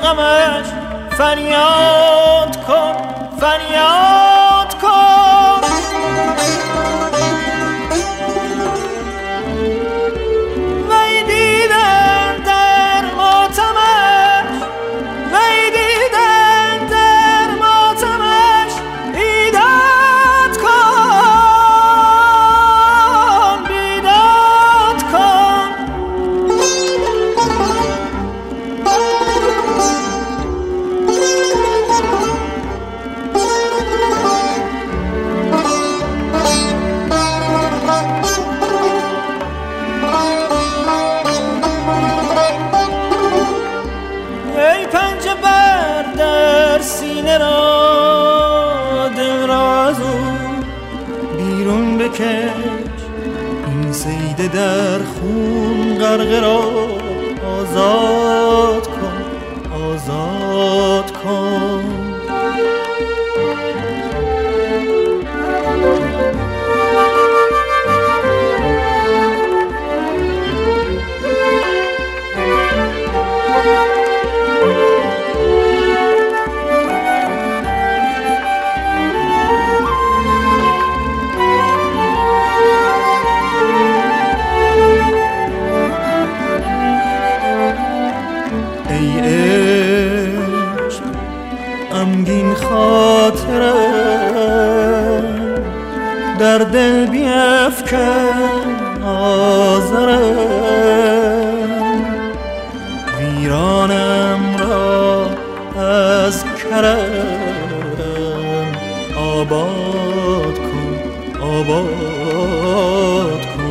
غمش فریاد کن فریاد کن. وی دیدن در ماتمش وی دیدن در ماتمش بیداد کن بیداد کن. ای پنجه بر در سینه را دل را از او بیرون بکش، این صید در خون غرقه را آزاد کن آزاد کن. غمگین خاطرم در دل بیفکن آزرم، ویرانم را از کرم آباد کن آباد کن.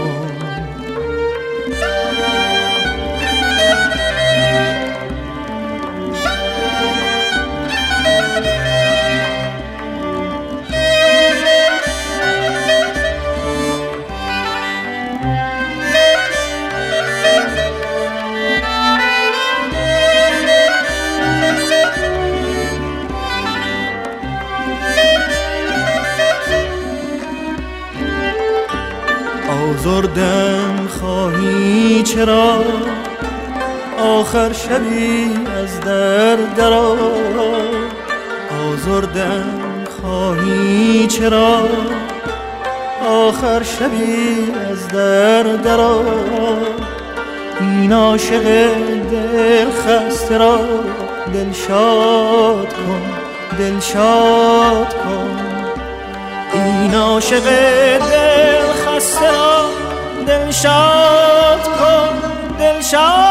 آزردم خواهی چرا آخر شبی از در درآ، آزردم خواهی چرا آخر شبی از در درآ. این عاشق دل خسته را دلشاد کن دلشاد کن. این عاشق دل خسته را دلشاد کن دلشاد